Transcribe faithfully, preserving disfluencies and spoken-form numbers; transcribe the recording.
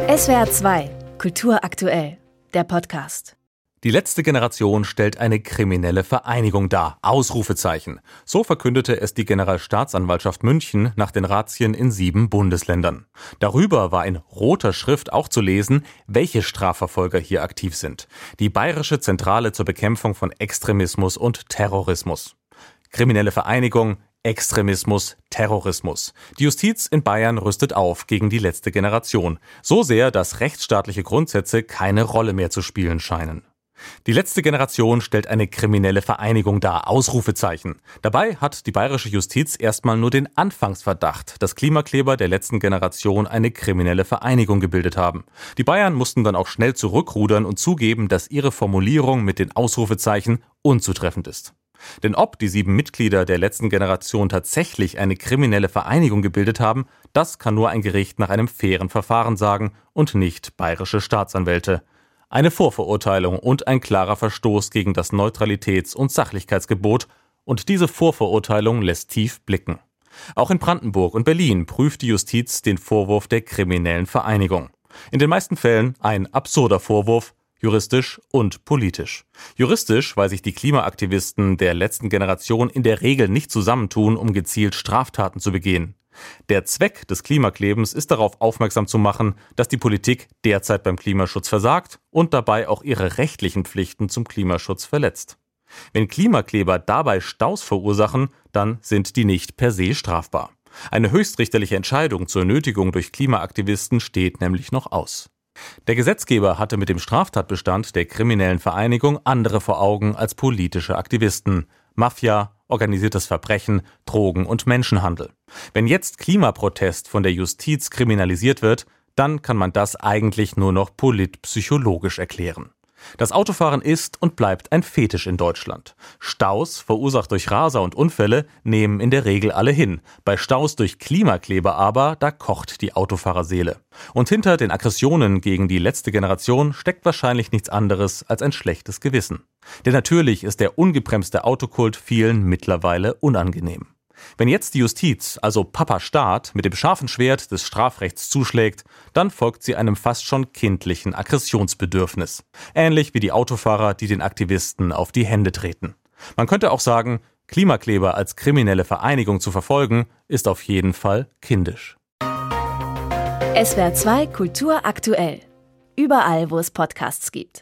S W R zwei, Kultur aktuell, der Podcast. Die letzte Generation stellt eine kriminelle Vereinigung dar. Ausrufezeichen. So verkündete es die Generalstaatsanwaltschaft München nach den Razzien in sieben Bundesländern. Darüber war in roter Schrift auch zu lesen, welche Strafverfolger hier aktiv sind. Die Bayerische Zentrale zur Bekämpfung von Extremismus und Terrorismus. Kriminelle Vereinigung, Extremismus, Terrorismus. Die Justiz in Bayern rüstet auf gegen die letzte Generation. So sehr, dass rechtsstaatliche Grundsätze keine Rolle mehr zu spielen scheinen. Die letzte Generation stellt eine kriminelle Vereinigung dar. Ausrufezeichen. Dabei hat die bayerische Justiz erstmal nur den Anfangsverdacht, dass Klimakleber der letzten Generation eine kriminelle Vereinigung gebildet haben. Die Bayern mussten dann auch schnell zurückrudern und zugeben, dass ihre Formulierung mit den Ausrufezeichen unzutreffend ist. Denn ob die sieben Mitglieder der letzten Generation tatsächlich eine kriminelle Vereinigung gebildet haben, das kann nur ein Gericht nach einem fairen Verfahren sagen und nicht bayerische Staatsanwälte. Eine Vorverurteilung und ein klarer Verstoß gegen das Neutralitäts- und Sachlichkeitsgebot, und diese Vorverurteilung lässt tief blicken. Auch in Brandenburg und Berlin prüft die Justiz den Vorwurf der kriminellen Vereinigung. In den meisten Fällen ein absurder Vorwurf, juristisch und politisch. Juristisch, weil sich die Klimaaktivisten der letzten Generation in der Regel nicht zusammentun, um gezielt Straftaten zu begehen. Der Zweck des Klimaklebens ist darauf aufmerksam zu machen, dass die Politik derzeit beim Klimaschutz versagt und dabei auch ihre rechtlichen Pflichten zum Klimaschutz verletzt. Wenn Klimakleber dabei Staus verursachen, dann sind die nicht per se strafbar. Eine höchstrichterliche Entscheidung zur Nötigung durch Klimaaktivisten steht nämlich noch aus. Der Gesetzgeber hatte mit dem Straftatbestand der kriminellen Vereinigung andere vor Augen als politische Aktivisten. Mafia, organisiertes Verbrechen, Drogen- und Menschenhandel. Wenn jetzt Klimaprotest von der Justiz kriminalisiert wird, dann kann man das eigentlich nur noch politpsychologisch erklären. Das Autofahren ist und bleibt ein Fetisch in Deutschland. Staus, verursacht durch Raser und Unfälle, nehmen in der Regel alle hin. Bei Staus durch Klimakleber aber, da kocht die Autofahrerseele. Und hinter den Aggressionen gegen die letzte Generation steckt wahrscheinlich nichts anderes als ein schlechtes Gewissen. Denn natürlich ist der ungebremste Autokult vielen mittlerweile unangenehm. Wenn jetzt die Justiz, also Papa Staat, mit dem scharfen Schwert des Strafrechts zuschlägt, dann folgt sie einem fast schon kindlichen Aggressionsbedürfnis. Ähnlich wie die Autofahrer, die den Aktivisten auf die Hände treten. Man könnte auch sagen, Klimakleber als kriminelle Vereinigung zu verfolgen, ist auf jeden Fall kindisch. S W R zwei Kultur aktuell. Überall, wo es Podcasts gibt.